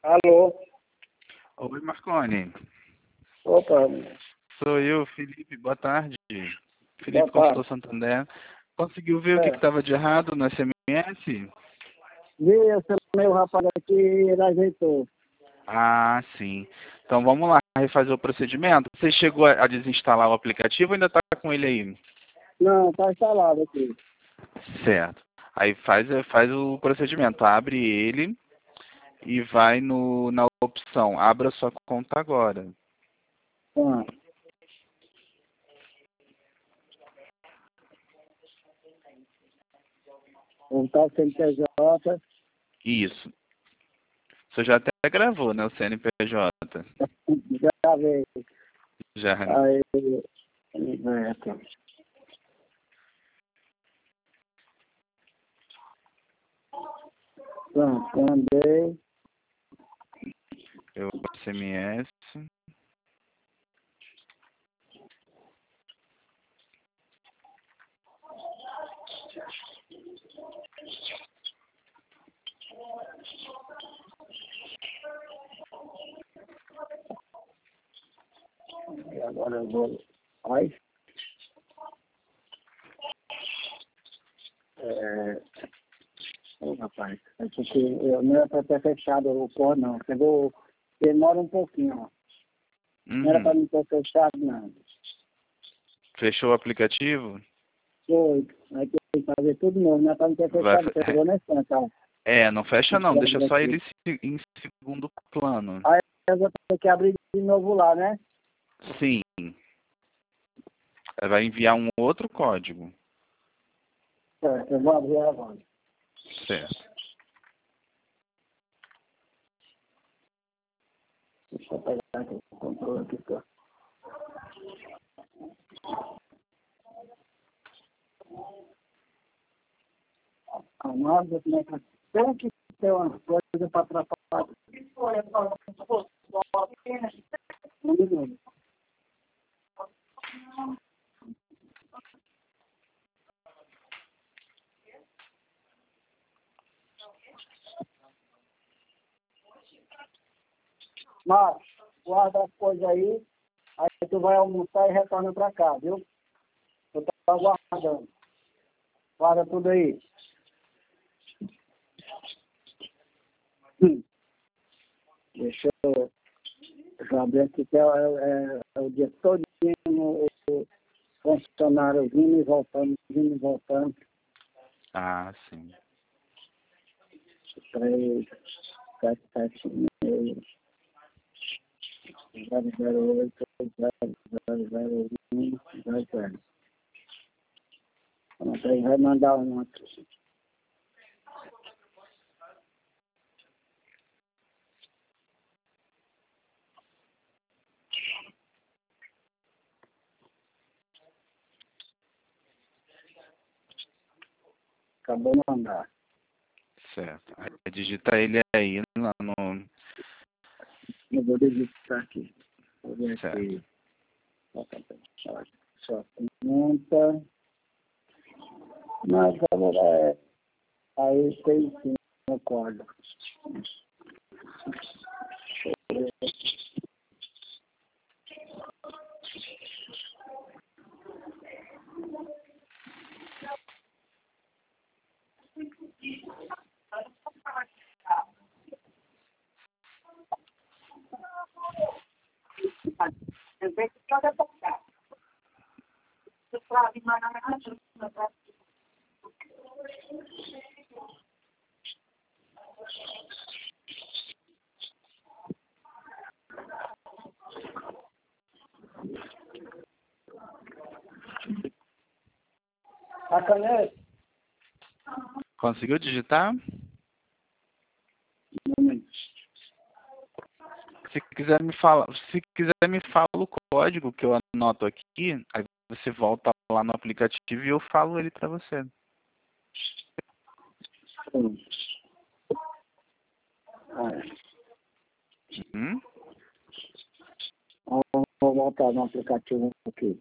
Alô? Oi, Marconi. Opa, Sou eu, Felipe. Boa tarde. boa Felipe, tarde. Consultor Santander. Conseguiu ver o que É, estava de errado no SMS? vi esse meu rapaz aqui, ele ajeitou. Ah, sim. Então vamos lá, refazer o procedimento. Você chegou a desinstalar o aplicativo ou ainda está com ele aí? Não, tá instalado aqui. Certo. Aí faz o procedimento. Abre ele e vai na opção. Abra sua conta agora. Ah, voltar o CNPJ, Isso. Você já até gravou, né, o CNPJ? já veio. Já. Aí, Neto. Pronto, mandei. Eu SMS. E agora eu vou. Aí, ô rapaz, é porque eu não era para ter fechado o pó, não. Chegou, demora um pouquinho, ó. Não era para Uhum. não ter fechado, não. Fechou o aplicativo? Foi, aí tem que fazer tudo novo, não é para não ter Vai, fechado, chegou na instância, ó. não fecha não, deixa Entrando só aqui. ele em segundo plano. Aí eu vou ter que abrir de novo lá, né? Sim, vai enviar um outro código. Certo, eu vou abrir agora. Certo. Deixa eu pegar aqui o controle aqui. Tá? Amado, como é que tem que ter uma coisa para atrapalhar? Um minuto. Mas, guarda as coisas aí tu vai almoçar e retorna para cá, viu? Eu tô aguardando. Guarda tudo aí. Deixa eu abrir aqui, que é o dia todo o funcionário vindo e voltando. Ah, sim. 3, 7, 7, 6, 008, 0001, 00. Pronto, aí vai mandar um aqui. Acabou de mandar. Certo. Aí digita ele aí lá no... Eu vou digitar aqui. Vou ver Certo. aqui. Só conta. Mas agora aí tem sim o código. A caneta? Conseguiu digitar? Se quiser me fala o código que eu anoto aqui, aí você volta lá no aplicativo e eu falo ele para você. Hum? Vou voltar no aplicativo aqui.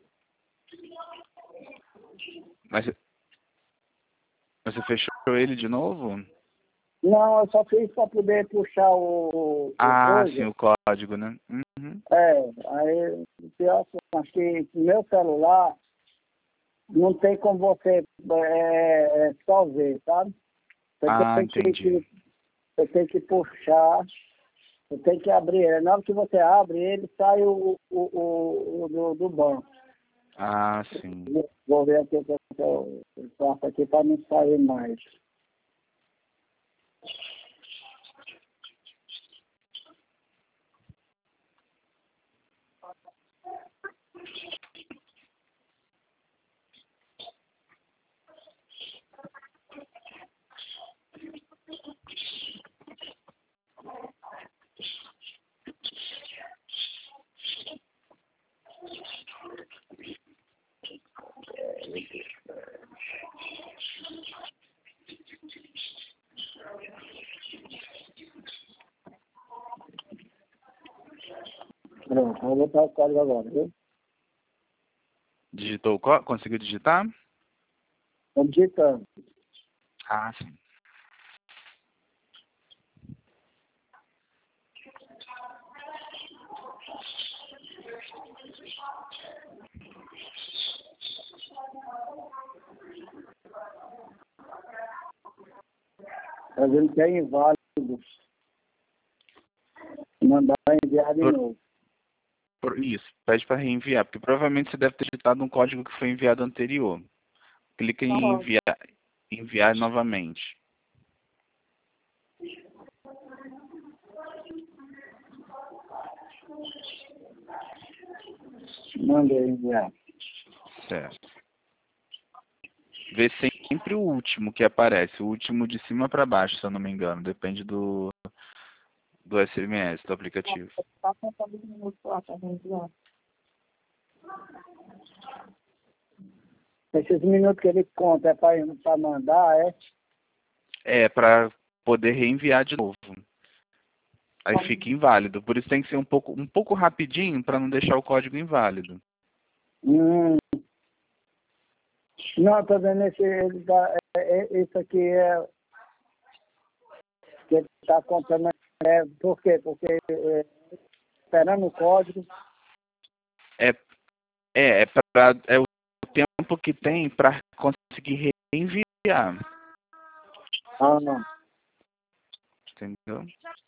Mas você fechou ele de novo? Não, eu só fiz para poder puxar o coisa. Sim, o código, né? Uhum. Aí, pior, acho que meu celular não tem como você só ver, sabe? Entendi. Você tem que puxar, você tem que abrir ele. Na hora que você abre ele, sai do banco. Sim. Vou ver aqui o que eu faço aqui para não sair mais. Pronto, vou botar o código agora, viu? Digitou o código? Conseguiu digitar? Estou digitando. Sim. Está dizendo que é inválido. Mandar enviar de novo. Isso, pede para reenviar, porque provavelmente você deve ter digitado um código que foi enviado anterior. Clica em enviar novamente. Mandei enviar. Certo. Vê sempre o último que aparece, o último de cima para baixo, se eu não me engano, depende do SMS, do aplicativo. Está contando os minutos lá para enviar. Esses minutos que ele conta é para mandar, é? É, para poder reenviar de novo. Aí fica inválido. Por isso tem que ser um pouco rapidinho para não deixar o código inválido. Não, estou vendo esse aqui que ele está contando. Por quê? Porque esperando o código. É o tempo que tem para conseguir reenviar. Não. Entendeu?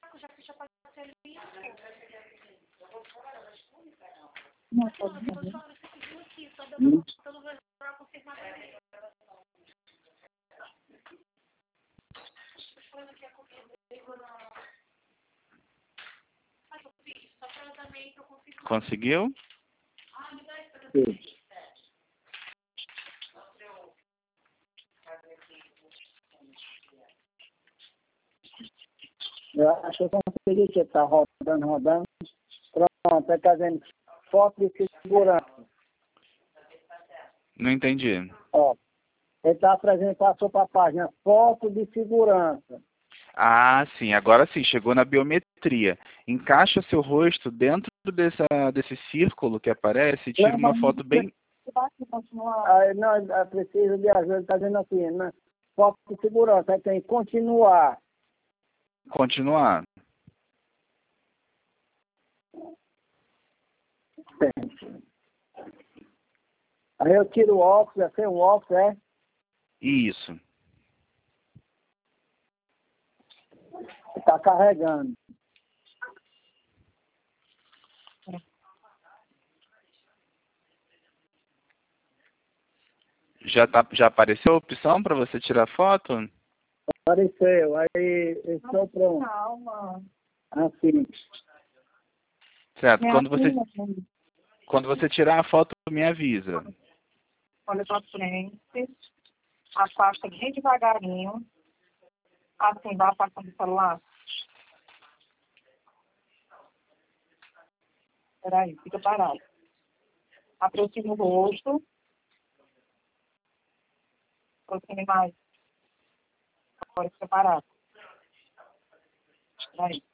Conseguiu? Sim. Eu acho que eu consegui que está rodando. Pronto, está dizendo foto de segurança. Não entendi. Ó, ele está apresentando, passou para a página foto de segurança. Sim, agora sim, chegou na biometria. Encaixa seu rosto dentro desse círculo que aparece e tira uma foto bem... Não, precisa de ajuda, está dizendo assim, né? Foto de segurança, aí tem continuar. Continuar. Aí eu tiro o óculos, assim, um óculos, é? Isso. Está carregando. Já apareceu a opção para você tirar foto? Apareceu, aí estou pronto. Calma. Assim. Certo. Quando você tirar a foto, me avisa. Olha para frente, afasta bem devagarinho, assim, vai afastando o celular. Peraí, fica parado. Aproxima o rosto. Aproxime mais. Agora fica parado. Peraí.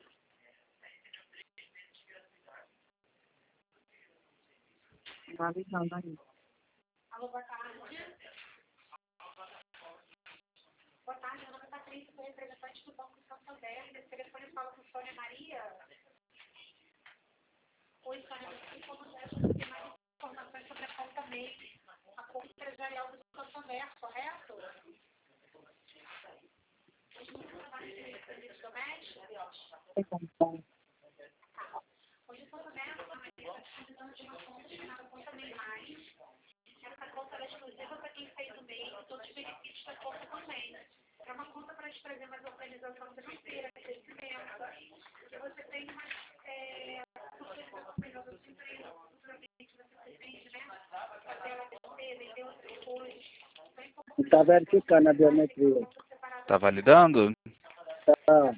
Vai avisando aí. Alô, boa tarde. Boa tarde, meu nome é Patrícia. Marcondes, sou representante do Banco Santander. Esse telefone fala com Sônia Maria. Oi, Sônia, como você tem mais informações sobre a conta MEI, a conta empresarial do Santander, correto? Hoje o Santander está precisando de uma conta chamada Conta MEI Mais. Essa conta é exclusiva para quem fez o MEI e todos os benefícios da conta também. É uma conta para te trazer mais organização financeira, crescimento. Porque você tem uma empresa futuramente você pretende, né? Fazer ela crescer, vender outras coisas. Está verificando a biometria. Tá validando? Tá.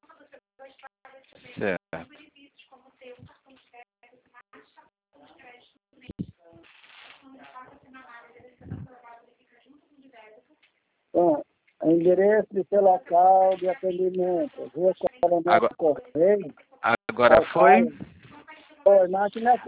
Certo. Benefícios como ter um cartão de crédito, mais cartão de crédito também. Quando passa na área, deve ser aprovado, ele fica junto com o de débito. Bom, endereço de seu local de atendimento. Rua Coronel Correio. Agora foi? Oi, mas aqui não é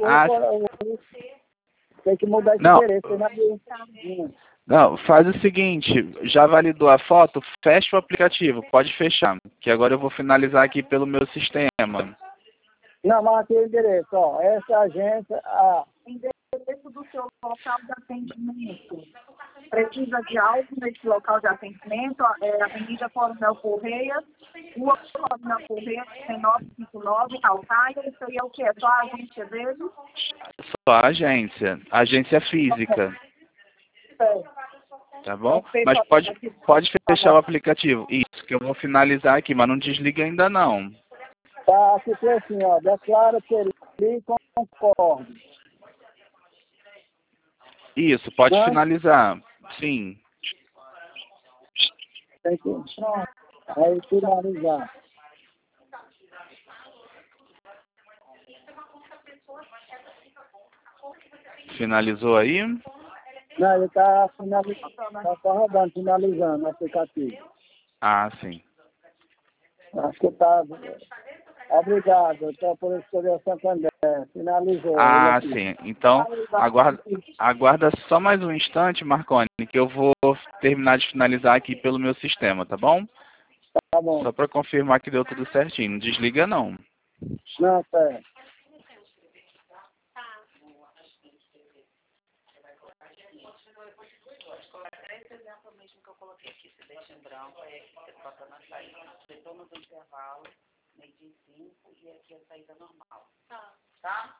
tem que mudar esse Não. endereço. Não, faz o seguinte, já validou a foto? Fecha o aplicativo, pode fechar, que agora eu vou finalizar aqui pelo meu sistema. Não, mas aqui é o endereço, ó. Essa agência, Endereço do seu local de atendimento. Precisa de algo nesse local de atendimento, Avenida Coronel Correia, Rua Coronel Correia, 1959, Calcaia. Isso aí é o que? É só a agência dele? Só a agência física, tá bom? Mas pode fechar o aplicativo. Isso, que eu vou finalizar aqui, mas não desliga ainda não. Tá, aqui tem assim, ó. Declaro que ele concordo. Isso, pode Não? finalizar. Sim. Tem que... Pronto. Aí finalizar. Finalizou aí? Não, ele está finalizando, tá rodando, finalizando o aplicativo. Ah, sim. Acho que está. Obrigado, então, por escolher o Santander. Finalizou. Ah, sim. Então, aguarda só mais um instante, Marconi, que eu vou terminar de finalizar aqui pelo meu sistema, tá bom? Tá bom. Só para confirmar que deu tudo certinho. Não desliga, não. Não, tá. Mesmo que eu coloquei aqui, se deixa em branco, aí aqui você bota na saída, retorno do intervalo, meio de 5 e aqui a saída normal. Tá?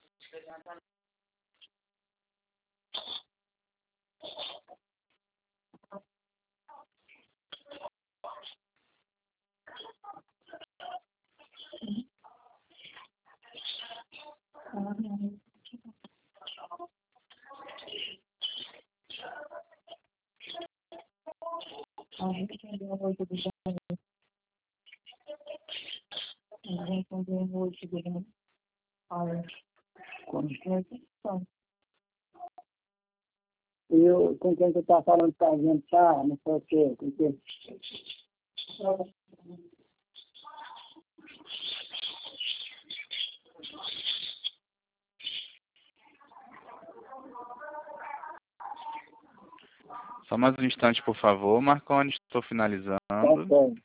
Eu, com quem você está falando para adiantar, não sei o quê. Com quem? Só mais um instante, por favor, Marconi. Estou finalizando. Tá bom.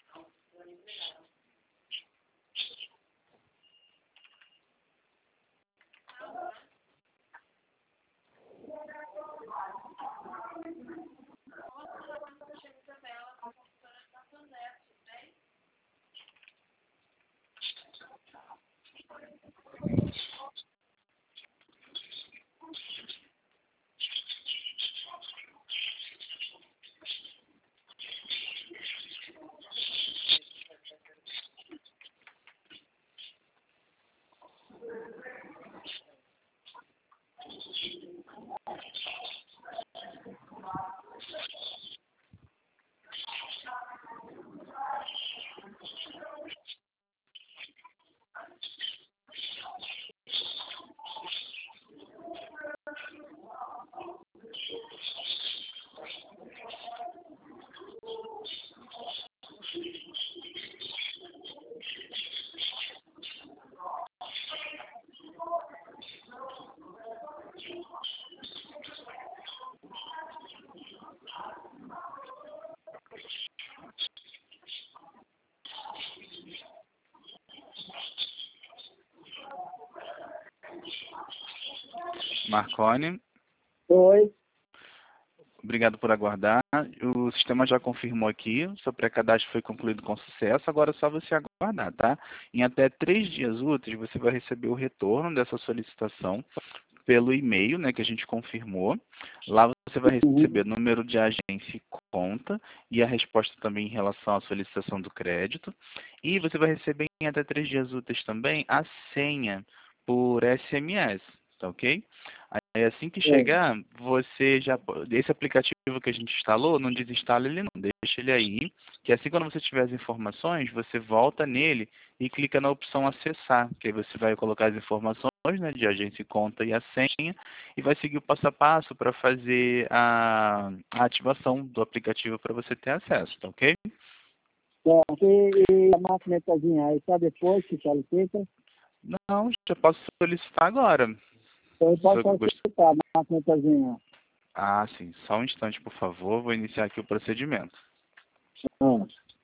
Marconi, Oi. obrigado por aguardar. O sistema já confirmou aqui, o seu pré-cadastro foi concluído com sucesso, agora é só você aguardar, tá? Em até 3 dias úteis você vai receber o retorno dessa solicitação pelo e-mail, né, que a gente confirmou. Lá você vai receber o número de agência e conta e a resposta também em relação à solicitação do crédito. E você vai receber em até 3 dias úteis também a senha por SMS, tá ok? Aí assim que chegar, você já... Esse aplicativo que a gente instalou, não desinstala ele não, deixa ele aí, que assim quando você tiver as informações, você volta nele e clica na opção acessar, que aí você vai colocar as informações, né, de agência e conta e a senha, e vai seguir o passo a passo para fazer a ativação do aplicativo para você ter acesso, tá ok? Certo. E a maquinetazinha aí, só depois que solicita? Não, já posso solicitar agora. Então eu posso Se eu solicitar a maquinetazinha. Ah, sim. Só um instante, por favor. Vou iniciar aqui o procedimento. Ah.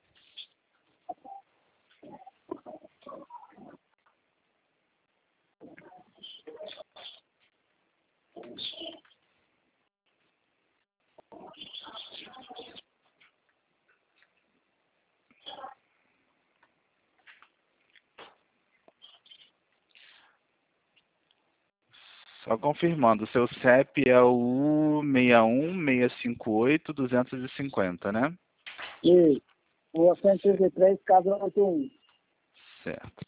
Só confirmando, o seu CEP é o 61658250, né? E o 133, casa 81. Certo.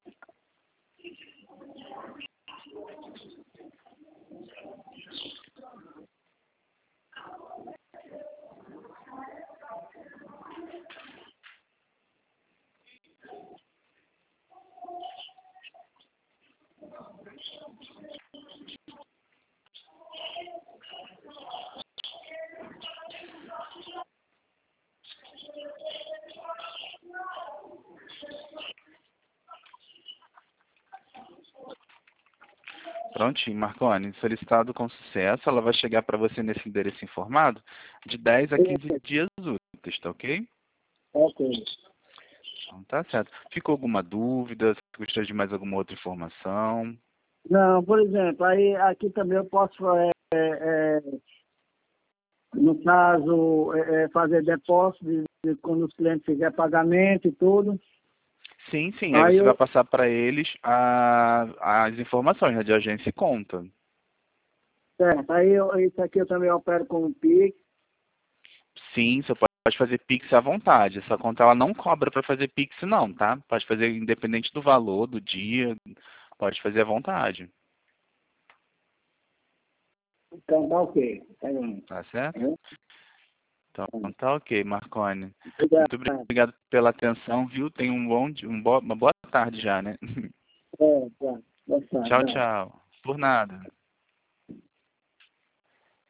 Prontinho, Marconi. Solicitado com sucesso. Ela vai chegar para você nesse endereço informado de 10 a 15 dias úteis, tá ok? Ok. Então, tá certo. Ficou alguma dúvida? Você gostaria de mais alguma outra informação? Não, por exemplo, aí aqui também eu posso, no caso, fazer depósito quando os clientes fizerem pagamento e tudo. Sim, sim. Aí você vai passar para eles as informações, né, de agência e conta. Certo. Aí isso aqui eu também opero com o Pix. Sim, você pode fazer Pix à vontade. Essa conta ela não cobra para fazer Pix não, tá? Pode fazer independente do valor, do dia, pode fazer à vontade. Então tá ok. Tá bom. Tá certo? É. Então tá ok, Marconi. Obrigado. Muito obrigado pela atenção, viu? Tenha uma boa tarde já, né? É, tá. Boa tarde. Tchau, tchau. Por nada.